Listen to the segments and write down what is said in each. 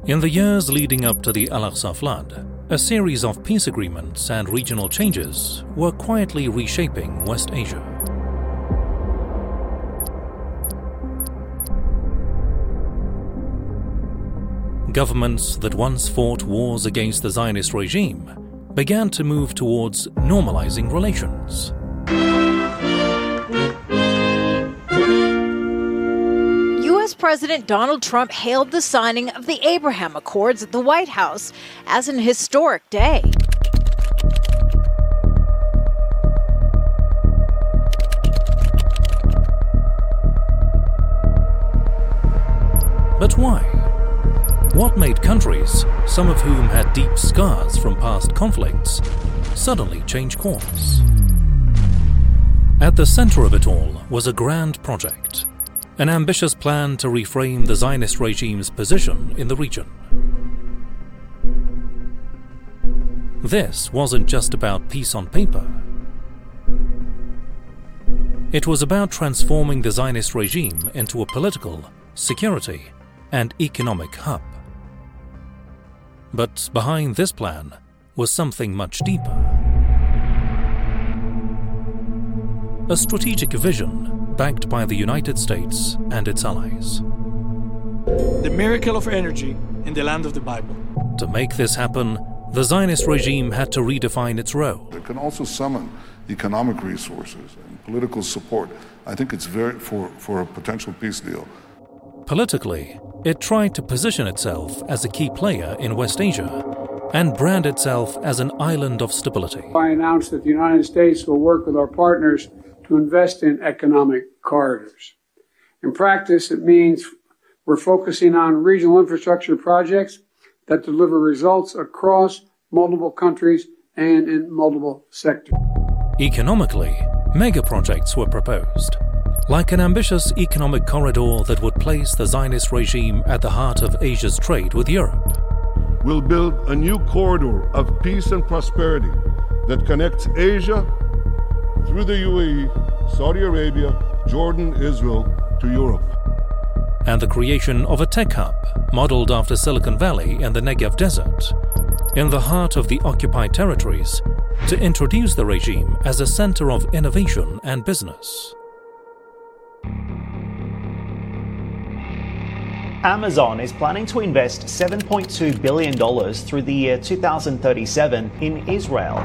In the years leading up to the Al-Aqsa flood, a series of peace agreements and regional changes were quietly reshaping West Asia. Governments that once fought wars against the Zionist regime began to move towards normalizing relations. U.S. President Donald Trump hailed the signing of the Abraham Accords at the White House as an historic day. But why? What made countries, some of whom had deep scars from past conflicts, suddenly change course? At the center of it all was a grand project, an ambitious plan to reframe the Zionist regime's position in the region. This wasn't just about peace on paper. It was about transforming the Zionist regime into a political, security, and economic hub. But behind this plan was something much deeper. A strategic vision backed by the United States and its allies. The miracle of energy in the land of the Bible. To make this happen, the Zionist regime had to redefine its role. It can also summon economic resources and political support. I think it's for a potential peace deal. Politically, it tried to position itself as a key player in West Asia and brand itself as an island of stability. I announced that the United States will work with our partners to invest in economic corridors. In practice, it means we're focusing on regional infrastructure projects that deliver results across multiple countries and in multiple sectors. Economically, mega projects were proposed, like an ambitious economic corridor that would place the Zionist regime at the heart of Asia's trade with Europe. We'll build a new corridor of peace and prosperity that connects Asia through the UAE, Saudi Arabia, Jordan, Israel to Europe. And the creation of a tech hub modeled after Silicon Valley and the Negev Desert, in the heart of the occupied territories, to introduce the regime as a center of innovation and business. Amazon is planning to invest $7.2 billion through the year 2037 in Israel.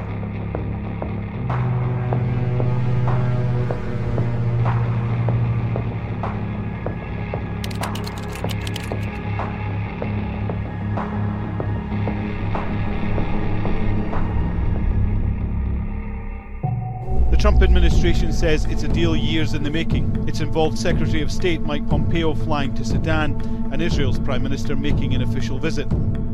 The Trump administration says it's a deal years in the making. It's involved Secretary of State Mike Pompeo flying to Sudan and Israel's Prime Minister making an official visit.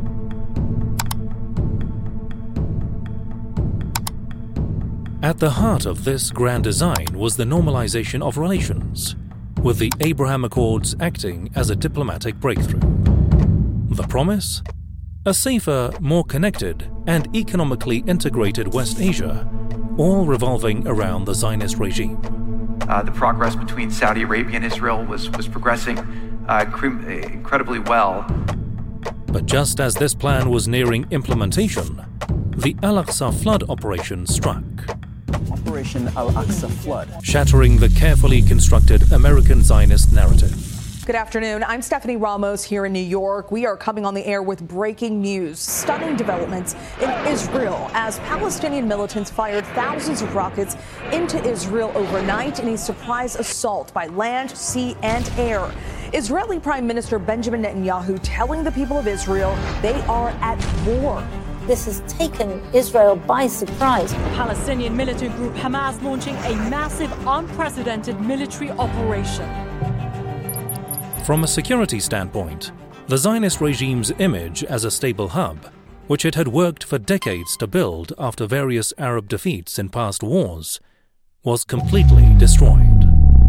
At the heart of this grand design was the normalization of relations, with the Abraham Accords acting as a diplomatic breakthrough. The promise? A safer, more connected, and economically integrated West Asia, all revolving around the Zionist regime. The progress between Saudi Arabia and Israel was progressing incredibly well. But just as this plan was nearing implementation, the Al-Aqsa flood operation struck. Operation Al-Aqsa flood. Shattering the carefully constructed American Zionist narrative. Good afternoon. I'm Stephanie Ramos here in New York. We are coming on the air with breaking news. Stunning developments in Israel as Palestinian militants fired thousands of rockets into Israel overnight in a surprise assault by land, sea, and air. Israeli Prime Minister Benjamin Netanyahu telling the people of Israel they are at war. This has taken Israel by surprise. Palestinian militant group Hamas launching a massive, unprecedented military operation. From a security standpoint, the Zionist regime's image as a stable hub, which it had worked for decades to build after various Arab defeats in past wars, was completely destroyed.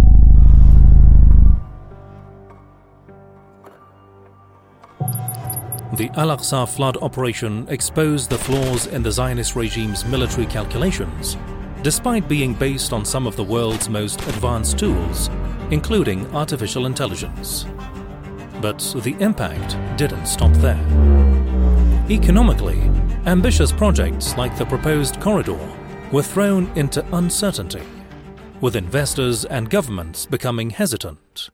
The Al-Aqsa flood operation exposed the flaws in the Zionist regime's military calculations, despite being based on some of the world's most advanced tools, including artificial intelligence. But the impact didn't stop there. Economically, ambitious projects like the proposed corridor were thrown into uncertainty, with investors and governments becoming hesitant.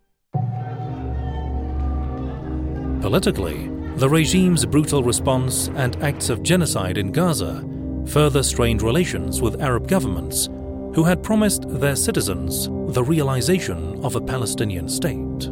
Politically, the regime's brutal response and acts of genocide in Gaza further strained relations with Arab governments who had promised their citizens the realization of a Palestinian state.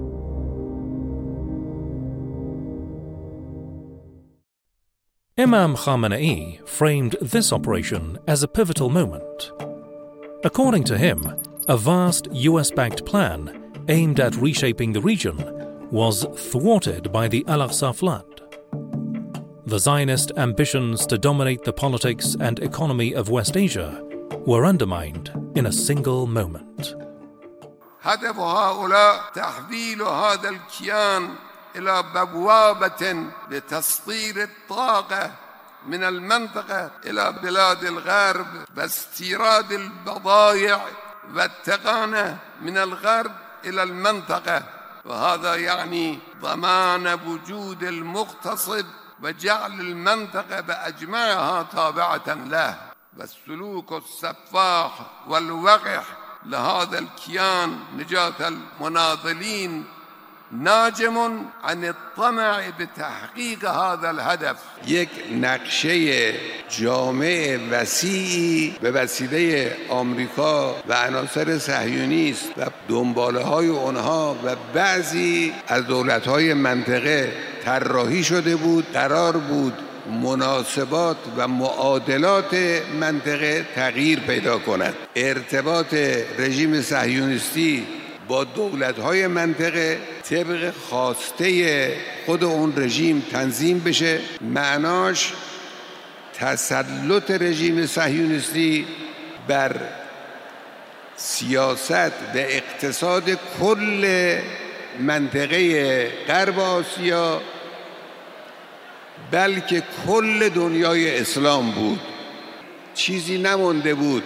Imam Khamenei framed this operation as a pivotal moment. According to him, a vast US-backed plan aimed at reshaping the region was thwarted by the Al-Aqsa flood. The Zionist ambitions to dominate the politics and economy of West Asia were undermined in a single moment. هدف هؤلاء تحويل هذا الكيان إلى بوابة لتصدير الطاقة من المنطقة إلى بلاد الغرب واستيراد البضائع والتقانة من الغرب إلى المنطقة، وهذا يعني ضمان وجود المغتصب وجعل المنطقة بأجمعها تابعة له، والسلوك السفاح والوقح لهذا الكيان نجاة المناضلين ناجم عن الطمع بتحقيق هذا الهدف. یک نقشه جامع وسیعی به وسیله آمریکا و عناصر صهیونیست و دنباله‌های آنها و بعضی از دولت‌های منطقه طراحی شده بود. قرار بود مناسبات و معادلات منطقه تغییر پیدا کند. ارتباط رژیم صهیونیستی با دولت‌های منطقه طبق خواسته خود اون رژیم تنظیم بشه. معناش تسلط رژیم صهیونیستی بر سیاست و اقتصاد کل منطقه غرب آسیا بلکه کل دنیای اسلام بود. چیزی نمانده بود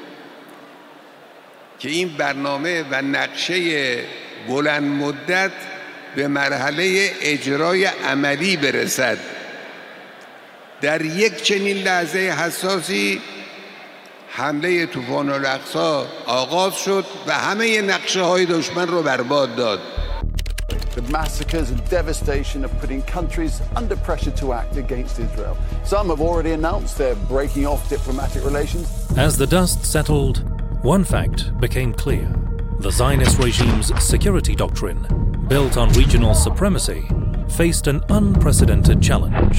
که این برنامه و نقشه بلند مدت به مرحله اجرای عملی برسد. در یک چنین لحظه حساسی حمله طوفان الاقصی آغاز شد و همه نقشه های دشمن رو برباد داد. The massacres and devastation are putting countries under pressure to act against Israel. Some have already announced they're breaking off diplomatic relations. As the dust settled, one fact became clear. The Zionist regime's security doctrine, built on regional supremacy, faced an unprecedented challenge.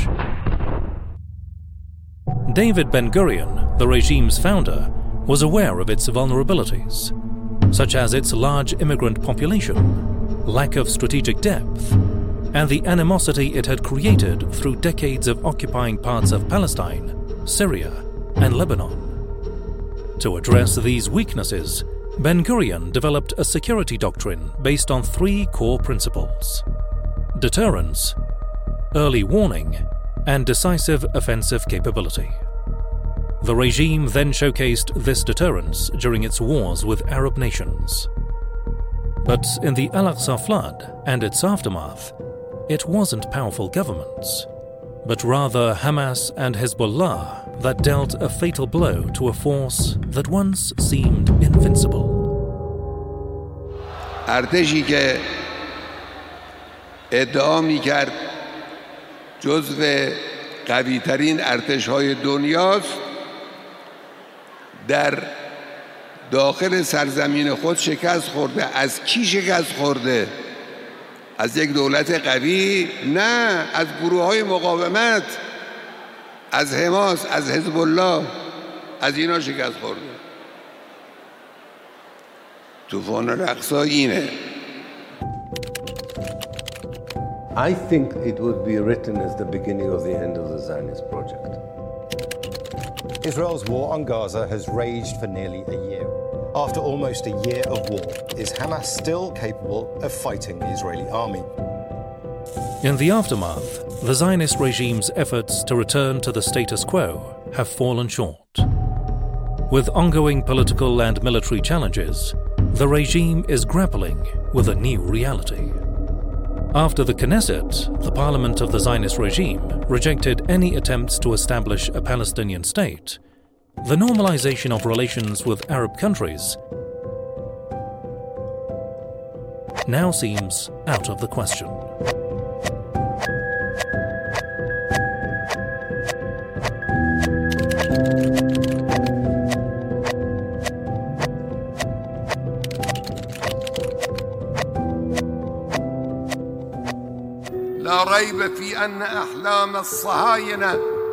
David Ben-Gurion, the regime's founder, was aware of its vulnerabilities, such as its large immigrant population, lack of strategic depth, and the animosity it had created through decades of occupying parts of Palestine, Syria, and Lebanon. To address these weaknesses, Ben-Gurion developed a security doctrine based on three core principles: deterrence, early warning, and decisive offensive capability. The regime then showcased this deterrence during its wars with Arab nations. But in the Al-Aqsa flood and its aftermath, it wasn't powerful governments, but rather Hamas and Hezbollah that dealt a fatal blow to a force that once seemed invincible. ارتشی که ادعا می‌کرد جزو قوی‌ترین ارتش‌های دنیاست، در داخل سرزمین خود شکست خورده. از کی شکست خورده؟ از یک دولت قوی؟ نه، از گروه‌های مقاومت، از حماس، از حزب الله، از اینا شکست خورده. طوفان الاقصی اینه. I think it would be written as the beginning of the end of the Zionist project. Israel's war on Gaza has raged for nearly a year. After almost a year of war, is Hamas still capable of fighting the Israeli army? In the aftermath, the Zionist regime's efforts to return to the status quo have fallen short. With ongoing political and military challenges, the regime is grappling with a new reality. After the Knesset, the parliament of the Zionist regime, rejected any attempts to establish a Palestinian state, the normalization of relations with Arab countries now seems out of the question. لا ريب في أن أحلام الصهاينة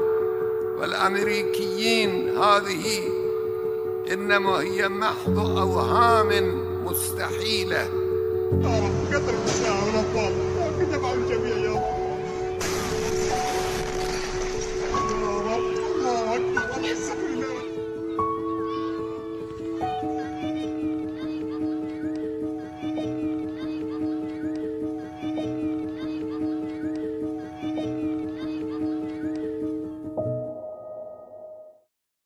والأمريكيين هذه إنما هي محض أوهام مستحيلة.